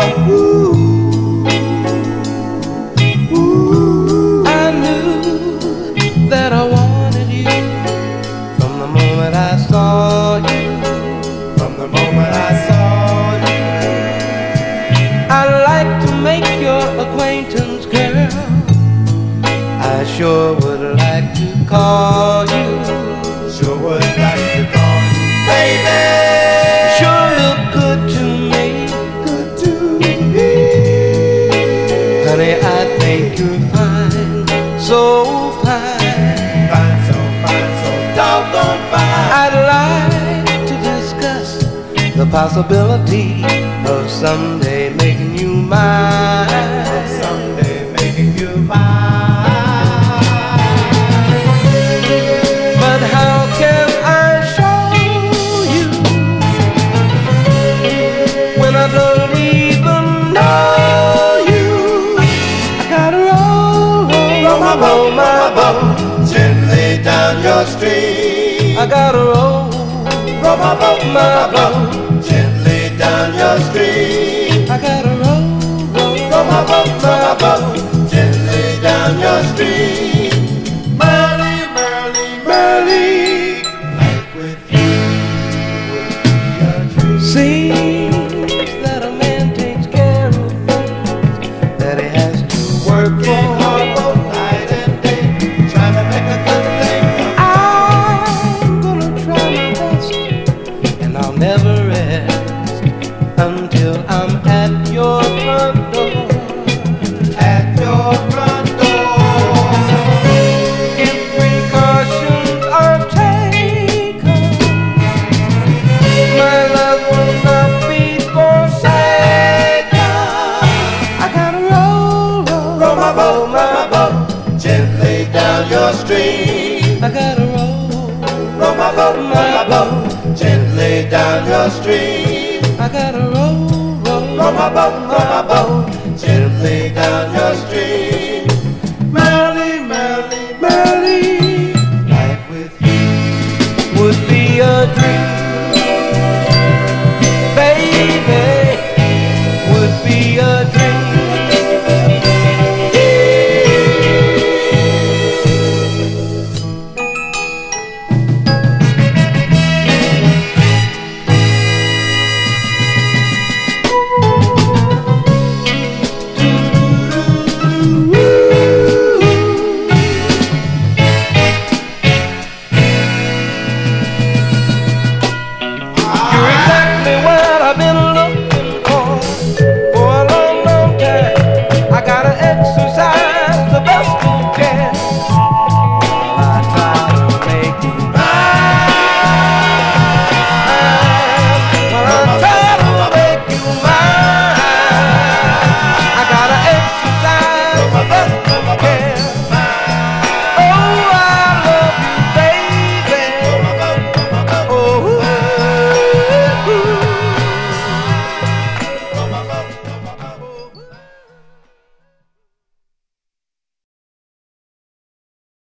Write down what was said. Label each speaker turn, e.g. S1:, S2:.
S1: I knew that I wanted you from the moment I saw you. From the moment I saw you, I'd like to make your acquaintance, girl. I sure would like to call you. Sure would like to call you, baby. You sure look good to me. Good to me. Honey, I think you're fine. So fine. Fine, so fine, so doggone fine. I'd like to discuss the possibility of someday making you mine. Someday making you mine. But how can I show you when I don't even know you? I gotta roll my boat gently down your street. I gotta roll my boat gently down your street. I gotta roll my boat gently down your street. Merrily, merrily, merrily, life with you would be a treat. Seems that a man takes care of things that he has to work for. Hard both night and day, trying to make a good thing. I'm gonna try my best, and I'll never rest until I'm at your front door. At your front door. If precautions are taken, my love will not be forsaken. I gotta roll my boat gently down your street. I gotta roll my boat gently down your street. I gotta roll my boat gently down your street.